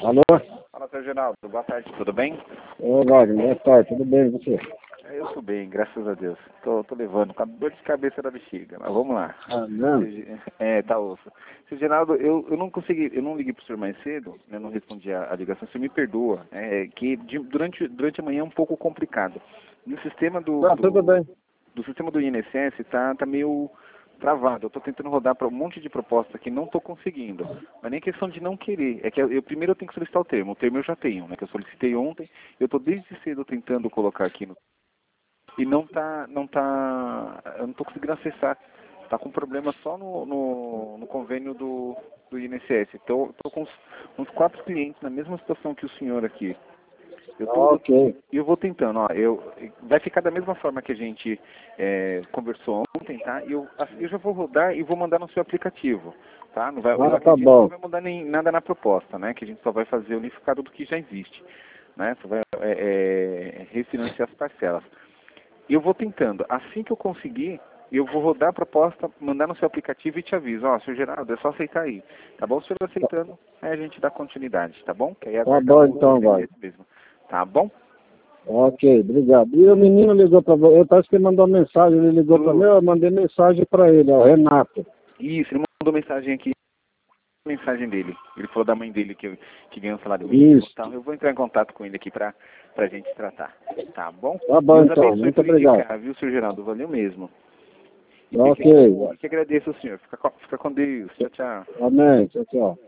Alô? Fala, seu Geraldo. Boa tarde, tudo bem? Ô, Wagner, boa tarde, tudo bem, e você? Eu estou bem, graças a Deus. Tô levando, com a dor de cabeça da bexiga, mas vamos lá. Ah, não? Tá osso. Seu Geraldo, eu não consegui, eu não liguei pro senhor mais cedo, eu não respondi a ligação, você me perdoa, durante a manhã é um pouco complicado. No sistema Tudo bem. do sistema do INSS tá meio travado. Eu estou tentando rodar para um monte de proposta que não estou conseguindo. Não é nem questão de não querer. É que primeiro eu tenho que solicitar o termo. O termo eu já tenho, né? Que eu solicitei ontem. Eu estou desde cedo tentando colocar aqui no... E eu não estou conseguindo acessar. Está com problema só no convênio do INSS. Então, estou com uns 4 clientes na mesma situação que o senhor aqui. Ok. Eu vou tentando, ó, vai ficar da mesma forma que a gente conversou ontem, tá? Eu já vou rodar e vou mandar no seu aplicativo, tá? Não vai, eu Tá acredito que bom. não vai mudar nem nada na proposta, né? Que a gente só vai fazer o unificado do que já existe, né? Só vai refinanciar as parcelas. E eu vou tentando. Assim que eu conseguir, eu vou rodar a proposta, mandar no seu aplicativo e te aviso. Ó, seu Geraldo, é só aceitar aí. Tá bom? Se eu aceitando, aí a gente dá continuidade, tá bom? Que aí Tá aguardar bom o então, Wagner. INSS mesmo. Tá bom? Ok, obrigado. E o menino ligou pra você, eu acho que ele mandou mensagem, ele ligou pra mim, eu mandei mensagem pra ele, ó, Renato. Isso, ele mandou mensagem aqui, mensagem dele. Ele falou da mãe dele que ganhou um salário mínimo Isso. e tal. Eu vou entrar em contato com ele aqui pra gente tratar. Tá bom? Tá bom Deus então, abençoe muito por obrigado. indicar, viu, seu Geraldo? Valeu mesmo. Ok. E que agradeço o senhor. Fica com Deus. Tchau, tchau. Amém, tchau, tchau.